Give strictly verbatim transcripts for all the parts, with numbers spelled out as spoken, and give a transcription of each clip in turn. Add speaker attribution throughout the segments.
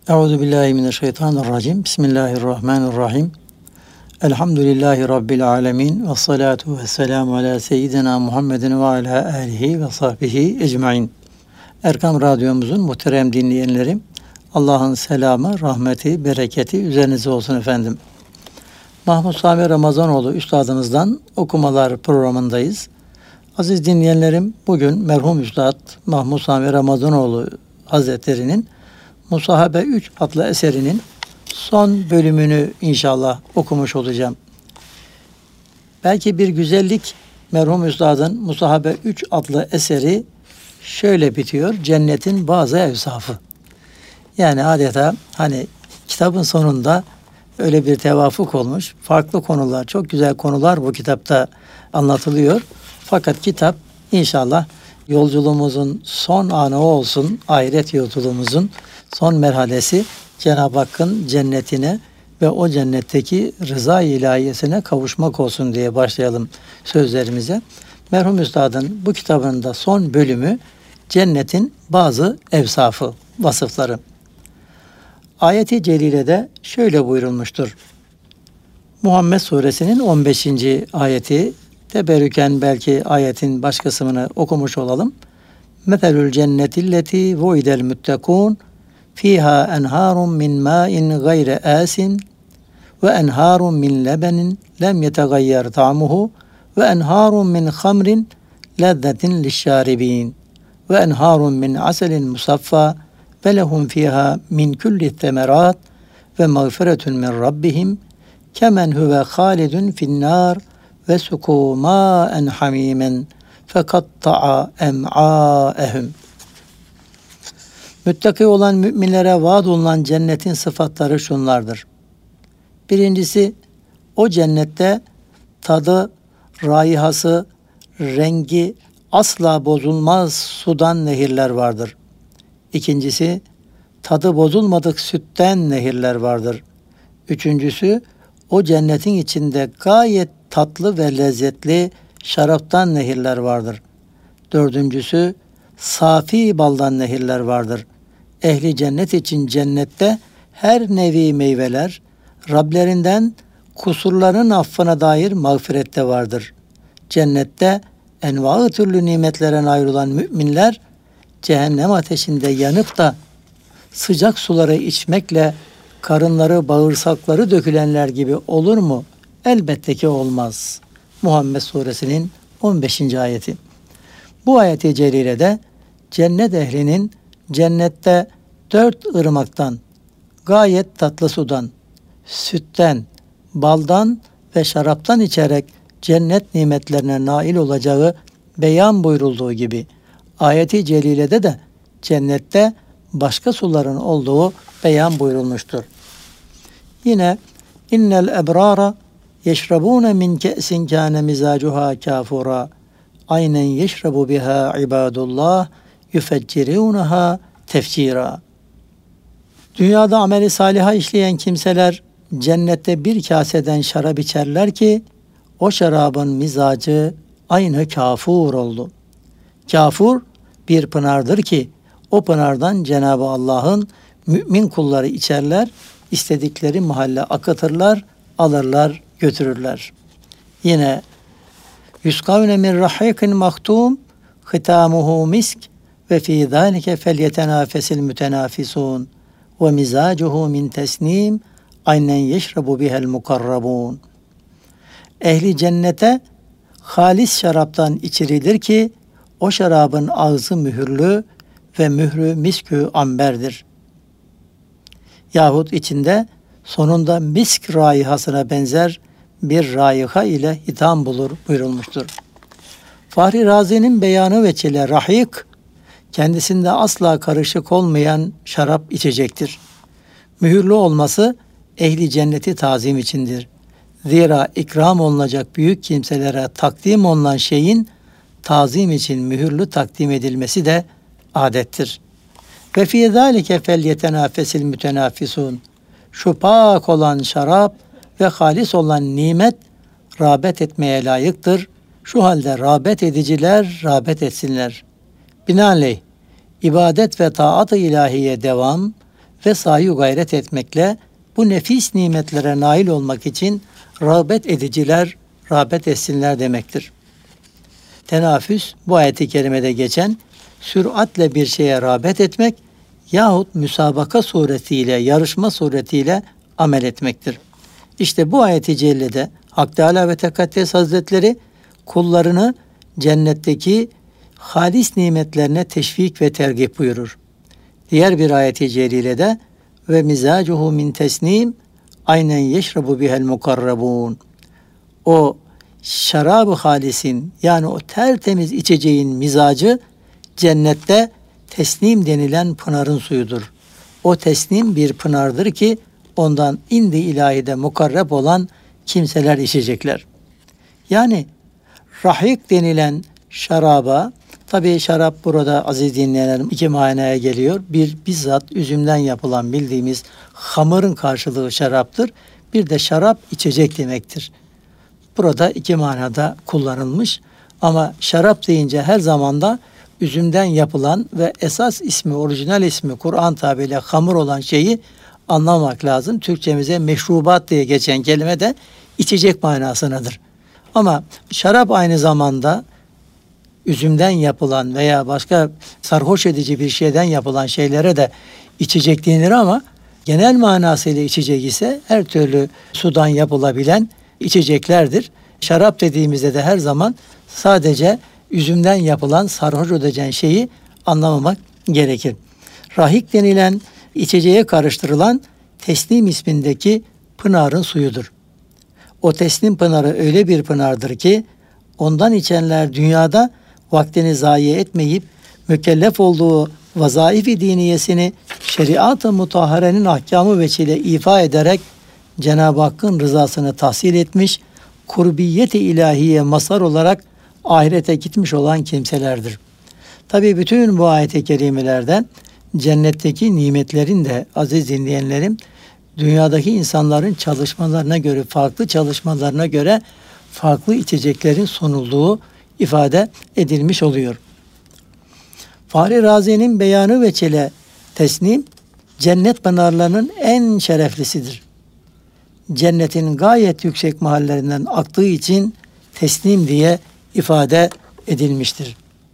Speaker 1: Euzubillahimineşşeytanirracim. Bismillahirrahmanirrahim. Elhamdülillahi Rabbil alemin. Ve salatu ve selamu ala seyyidina Muhammedin ve ala alihi ve sahbihi ecmain. Erkam Radyomuzun muhterem dinleyenlerim, Allah'ın selamı, rahmeti, bereketi üzerinize olsun efendim. Mahmud Sami Ramazanoğlu Üstadımızdan okumalar programındayız. Aziz dinleyenlerim, bugün merhum Üstad Mahmud Sami Ramazanoğlu Hazretleri'nin Musahabe üç adlı eserinin son bölümünü inşallah okumuş olacağım. Belki bir güzellik, merhum Üstad'ın Musahabe üç adlı eseri şöyle bitiyor: cennetin bazı evsafı. Yani adeta hani kitabın sonunda öyle bir tevafuk olmuş. Farklı konular, çok güzel konular bu kitapta anlatılıyor. Fakat kitap inşallah yolculuğumuzun son anı olsun, ahiret yolculuğumuzun son merhalesi, Cenab-ı Hakk'ın cennetine ve o cennetteki rıza ilahiyesine kavuşmak olsun diye başlayalım sözlerimize. Merhum Üstad'ın bu kitabında son bölümü cennetin bazı evsafı, vasıfları. Ayet-i Celile'de şöyle buyurulmuştur. Muhammed Suresinin on beşinci ayeti, teberrüken belki ayetin baş kısmını okumuş olalım. Meselül cennetilleti vuidel müttekûn fiha enharun min ma'in gayre asin ve enharun min lebenin lem yetegayyer ta'muhu ve enharun min hamrin lezzetin lişşaribin ve enharun min aselin musaffa ve lehum fiha min kulli temerat ve mağfiretun min rabbihim kemen huve halidun finnâr ve sukû mâen hamîmen fekatta'a em'âehum. Müttaki olan müminlere vaad olunan cennetin sıfatları şunlardır. Birincisi, o cennette tadı, raihası, rengi asla bozulmaz sudan nehirler vardır. İkincisi, tadı bozulmadık sütten nehirler vardır. Üçüncüsü, o cennetin içinde gayet tatlı ve lezzetli şaraptan nehirler vardır. Dördüncüsü, safi baldan nehirler vardır. Ehli cennet için cennette her nevi meyveler, Rablerinden kusurların affına dair mağfirette vardır. Cennette enva-ı türlü nimetlere ayrılan müminler, cehennem ateşinde yanıp da sıcak suları içmekle karınları, bağırsakları dökülenler gibi olur mu? Elbette ki olmaz. Muhammed Suresinin on beşinci ayeti. Bu ayet-i celilede cennet ehlinin cennette dört ırmaktan, gayet tatlı sudan, sütten, baldan ve şaraptan içerek cennet nimetlerine nail olacağı beyan buyurulduğu gibi ayet-i celilede de cennette başka suların olduğu beyan buyurulmuştur. Yine innel ebrara yeşrabune min ke'sin kâne mizacuha kâfura aynen yeşrabu biha ibadullah yüfeccirûneha tefcira. Dünyada ameli saliha işleyen kimseler cennette bir kaseden şarap içerler ki o şarabın mizacı aynı kafur oldu. Kafur bir pınardır ki o pınardan Cenab-ı Allah'ın mümin kulları içerler, istedikleri mahalle akıtırlar, alırlar, götürürler. Yine yuskavne min rahikin mahtum hitamuhu misk ve fî zâlike felyetenâfesil mütenâfisûn ve mizacuhu min tesnim aynen yeşrabu bihel mukarrabun. Ehli cennete halis şaraptan içirilir ki o şarabın ağzı mühürlü ve mührü miskü amberdir. Yahut içinde sonunda misk raihasına benzer bir raiha ile hitam bulur buyurulmuştur. Fahri Razi'nin beyanı veçile rahik, kendisinde asla karışık olmayan şarap içecektir. Mühürlü olması ehli cenneti tazim içindir. Zira ikram olunacak büyük kimselere takdim olunan şeyin tazim için mühürlü takdim edilmesi de adettir. Ve fî zâlike felyetenâfesil mütenâfisûn. Şu pak olan şarap ve halis olan nimet rağbet etmeye layıktır. Şu halde rağbet ediciler rağbet etsinler. Binaenaleyh ibadet ve taat-ı ilahiye devam ve sahi gayret etmekle bu nefis nimetlere nail olmak için rağbet ediciler, rağbet etsinler demektir. Tenafüs, bu ayet-i kerimede geçen süratle bir şeye rağbet etmek yahut müsabaka suretiyle, yarışma suretiyle amel etmektir. İşte bu ayet-i cellede Hak Teâlâ ve Tekaddes Hazretleri kullarını cennetteki halis nimetlerine teşvik ve tergip buyurur. Diğer bir ayet-i celilede ve mizacuhu min tesnim aynen yeşrabu bihel mukarrabun. O şarab-ı halisin, yani o tertemiz içeceğin mizacı cennette tesnim denilen pınarın suyudur. O tesnim bir pınardır ki ondan indi ilahide mukarreb olan kimseler içecekler. Yani rahik denilen şaraba, tabii şarap burada aziz dinleyenlerim iki manaya geliyor. Bir, bizzat üzümden yapılan bildiğimiz hamurun karşılığı şaraptır. Bir de şarap içecek demektir. Burada iki manada kullanılmış ama şarap deyince her zamanda üzümden yapılan ve esas ismi, orijinal ismi Kur'an tabiriyle hamur olan şeyi anlamak lazım. Türkçemize meşrubat diye geçen kelime de içecek manasındadır. Ama şarap aynı zamanda üzümden yapılan veya başka sarhoş edici bir şeyden yapılan şeylere de içecek denir ama genel manasıyla içecek ise her türlü sudan yapılabilen içeceklerdir. Şarap dediğimizde de her zaman sadece üzümden yapılan sarhoş edici şeyi anlamamak gerekir. Rahik denilen içeceğe karıştırılan tesnim ismindeki pınarın suyudur. O teslim pınarı öyle bir pınardır ki ondan içenler dünyada vaktini zayi etmeyip mükellef olduğu vazaif-i diniyesini şeriat-ı mutahharenin ahkamı veçile ifa ederek Cenab-ı Hakk'ın rızasını tahsil etmiş, kurbiyet-i ilahiye mazhar olarak ahirete gitmiş olan kimselerdir. Tabii bütün bu ayet-i kerimelerden cennetteki nimetlerin de aziz dinleyenlerim, dünyadaki insanların çalışmalarına göre, farklı çalışmalarına göre farklı içeceklerin sunulduğu ifade edilmiş oluyor. Fahri Razi'nin beyanı veçile tesnim, cennet pınarlarının en şereflisidir. Cennetin gayet yüksek mahallerinden aktığı için tesnim diye ifade edilmiştir.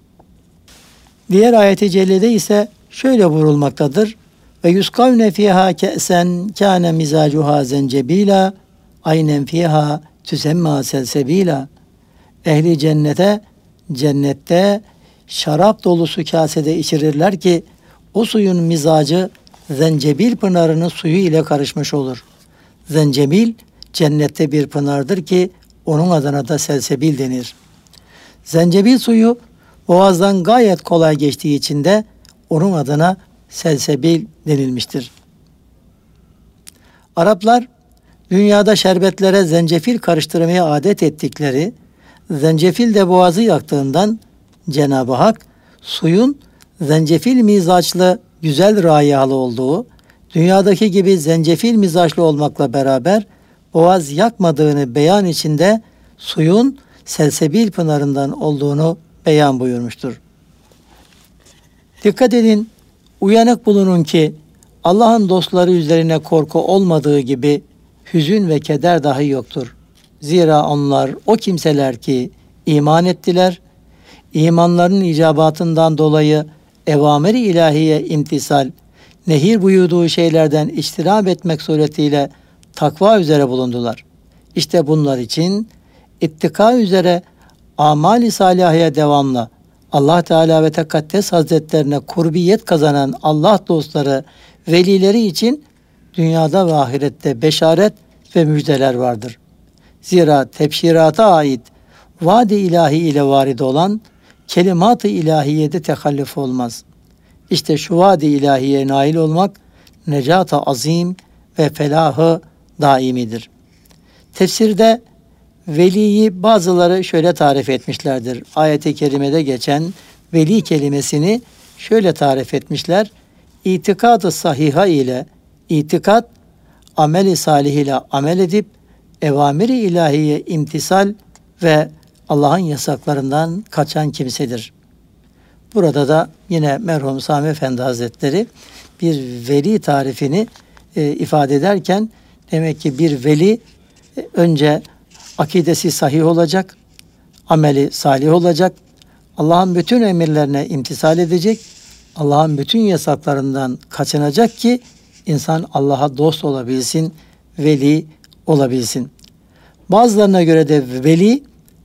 Speaker 1: Diğer ayet-i cellede ise şöyle buyurulmaktadır. Ve yuskavne fiha ke'sen kâne mizacuha zencebila aynen fiha tüsemma selsebila. Ehli cennete cennette şarap dolusu kasede içirirler ki o suyun mizacı zencebil pınarının suyu ile karışmış olur. Zencebil cennette bir pınardır ki onun adına da selsebil denir. Zencebil suyu boğazdan gayet kolay geçtiği için de onun adına selsebil denilmiştir. Araplar dünyada şerbetlere zencefil karıştırmaya adet ettikleri, zencefil de boğazı yaktığından Cenab-ı Hak suyun zencefil mizaçlı güzel raihalı olduğu, dünyadaki gibi zencefil mizaçlı olmakla beraber boğaz yakmadığını beyan içinde suyun selsebil pınarından olduğunu beyan buyurmuştur. Dikkat edin, uyanık bulunun ki Allah'ın dostları üzerine korku olmadığı gibi hüzün ve keder dahi yoktur. Zira onlar o kimseler ki iman ettiler, imanlarının icabatından dolayı evamir-i ilahiye imtisal, nehir buyurduğu şeylerden içtinab etmek suretiyle takva üzere bulundular. İşte bunlar için ittika üzere amali salihaya devamlı Allah Teala ve Tekaddes Hazretlerine kurbiyet kazanan Allah dostları, velileri için dünyada ve ahirette beşaret ve müjdeler vardır. Zira tebşirata ait vaad-i ilahi ile varid olan kelimat-ı ilahiyede tekallüf olmaz. İşte şu vaad-i ilahiye nail olmak necat-ı azim ve felahı daimidir. Tefsirde veliyi bazıları şöyle tarif etmişlerdir. Ayet-i kerimede geçen veli kelimesini şöyle tarif etmişler. İtikad-ı sahiha ile itikat, amel-i salih ile amel edip evamir-i ilahiye imtisal ve Allah'ın yasaklarından kaçan kimsedir. Burada da yine merhum Sami Efendi Hazretleri bir veli tarifini e, ifade ederken demek ki bir veli e, önce akidesi sahih olacak, ameli salih olacak, Allah'ın bütün emirlerine imtisal edecek, Allah'ın bütün yasaklarından kaçınacak ki insan Allah'a dost olabilsin, veli olabilsin. Bazılarına göre de veli,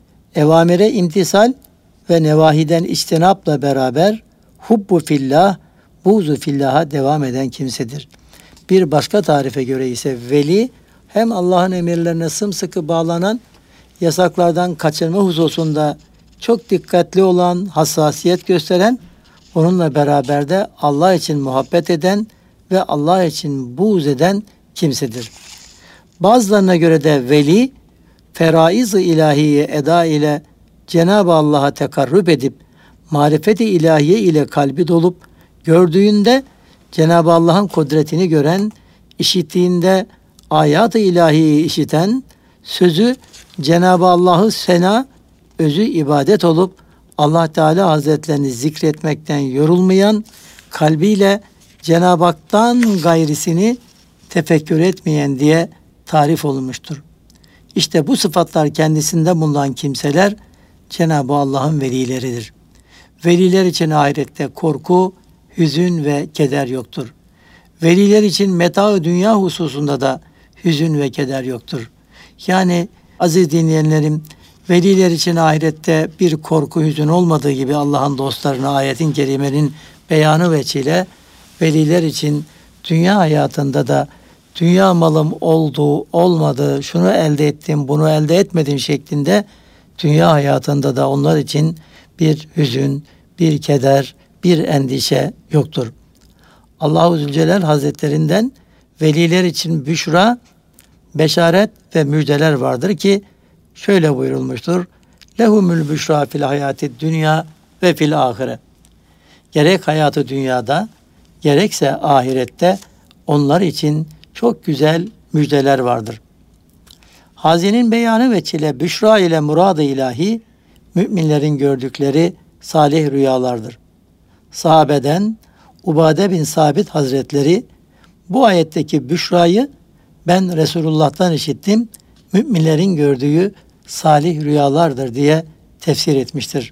Speaker 1: evamire imtisal ve nevahiden içtinapla beraber hubbu fillah, buğzu fillaha devam eden kimsedir. Bir başka tarife göre ise veli, hem Allah'ın emirlerine sımsıkı bağlanan, yasaklardan kaçınma hususunda çok dikkatli olan, hassasiyet gösteren, onunla beraber de Allah için muhabbet eden ve Allah için buğz eden kimsedir. Bazılarına göre de veli, feraiz-ı ilahiye eda ile Cenab-ı Allah'a tekarrub edip, marifet-i ilahiye ile kalbi dolup, gördüğünde Cenab-ı Allah'ın kudretini gören, işittiğinde ayat-ı ilahiyi işiten, sözü Cenab-ı Allah'ı sena, özü ibadet olup, Allah Teala Hazretlerini zikretmekten yorulmayan, kalbiyle Cenab-ı Hak'tan gayrisini tefekkür etmeyen diye tarif olunmuştur. İşte bu sıfatlar kendisinde bulunan kimseler Cenab-ı Allah'ın velileridir. Veliler için ahirette korku, hüzün ve keder yoktur. Veliler için meta-ı dünya hususunda da hüzün ve keder yoktur. Yani aziz dinleyenlerim, veliler için ahirette bir korku, hüzün olmadığı gibi Allah'ın dostlarına ayetin kerimenin beyanı veçile veliler için dünya hayatında da dünya malım oldu, olmadı, şunu elde ettim, bunu elde etmedim şeklinde dünya hayatında da onlar için bir hüzün, bir keder, bir endişe yoktur. Allahu Zülcelal Hazretlerinden veliler için büşra, beşaret ve müjdeler vardır ki şöyle buyurulmuştur. Lehumül büşra fil hayati dünya ve fil ahire. Gerek hayatı dünyada, gerekse ahirette onlar için çok güzel müjdeler vardır. Hazinin beyanı veçile büşra ile murad-ı ilahi, müminlerin gördükleri salih rüyalardır. Sahabeden Ubade bin Sabit Hazretleri bu ayetteki büşrayı ben Resulullah'tan işittim, müminlerin gördüğü salih rüyalardır diye tefsir etmiştir.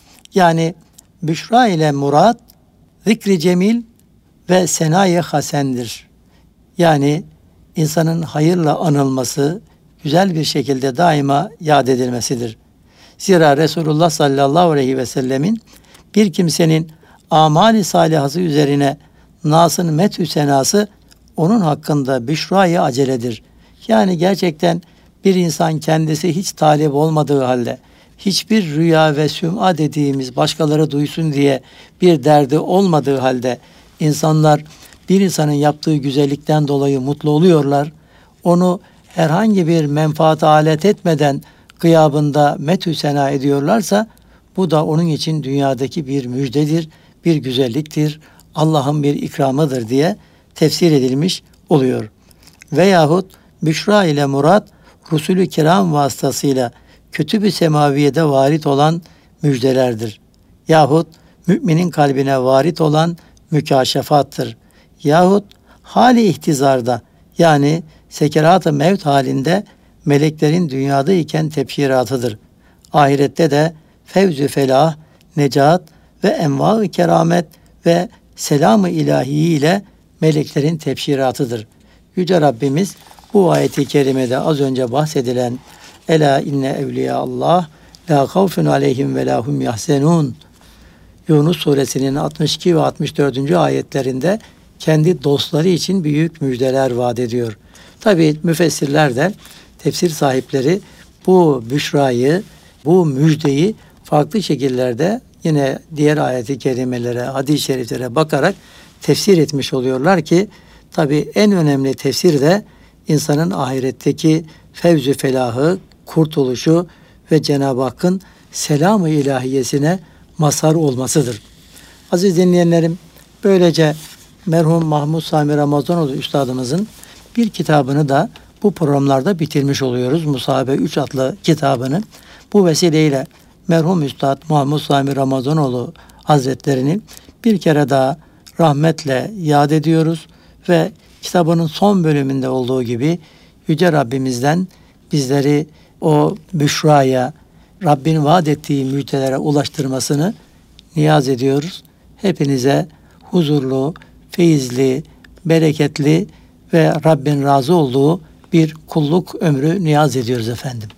Speaker 1: Yani büşra ile murad, zikri cemil ve senaye hasendir. Yani insanın hayırla anılması, güzel bir şekilde daima yad edilmesidir. Zira Resulullah sallallahu aleyhi ve sellemin bir kimsenin amali salihası üzerine nasın methü senası onun hakkında büşra-i aceledir. Yani gerçekten bir insan kendisi hiç talip olmadığı halde, hiçbir rüya ve süm'a dediğimiz başkaları duysun diye bir derdi olmadığı halde insanlar bir insanın yaptığı güzellikten dolayı mutlu oluyorlar. Onu herhangi bir menfaate alet etmeden gıyabında methü sena ediyorlarsa bu da onun için dünyadaki bir müjdedir, bir güzelliktir, Allah'ın bir ikramıdır diye tefsir edilmiş oluyor. Veyahut büşra ile murat Rusulü Kiram vasıtasıyla Kütüb-i Semaviye'de varit olan müjdelerdir. Yahut müminin kalbine varit olan mükaşefattır. Yahut hali ihtizarda yani sekerat-ı mevt halinde meleklerin dünyada iken tebşiratıdır. Ahirette de fevz-ü felah, necat ve enva-ı keramet ve selam-ı ilahi ile meleklerin tebşiratıdır. Yüce Rabbimiz bu ayeti kerimede az önce bahsedilen Ela inne evliya Allah la havfun aleyhim ve lahum yahzenun Yunus suresinin altmış iki ve altmış dördüncü ayetlerinde kendi dostları için büyük müjdeler vaat ediyor. Tabi müfessirler de tefsir sahipleri bu büşrayı, bu müjdeyi farklı şekillerde yine diğer ayeti kerimelere, hadis-i şeriflere bakarak tefsir etmiş oluyorlar ki tabi en önemli tefsir de insanın ahiretteki fevz-ü felahı, kurtuluşu ve Cenab-ı Hakk'ın selam-ı ilahiyesine mazhar olmasıdır. Aziz dinleyenlerim, böylece merhum Mahmud Sami Ramazanoğlu Üstadımızın bir kitabını da bu programlarda bitirmiş oluyoruz. Musahabe üç adlı kitabını. Bu vesileyle merhum Üstad Mahmud Sami Ramazanoğlu Hazretlerini bir kere daha rahmetle yad ediyoruz ve kitabının son bölümünde olduğu gibi Yüce Rabbimizden bizleri o büşraya, Rabbin vaat ettiği müjdelere ulaştırmasını niyaz ediyoruz. Hepinize huzurlu, feyizli, bereketli ve Rabbin razı olduğu bir kulluk ömrü niyaz ediyoruz efendim.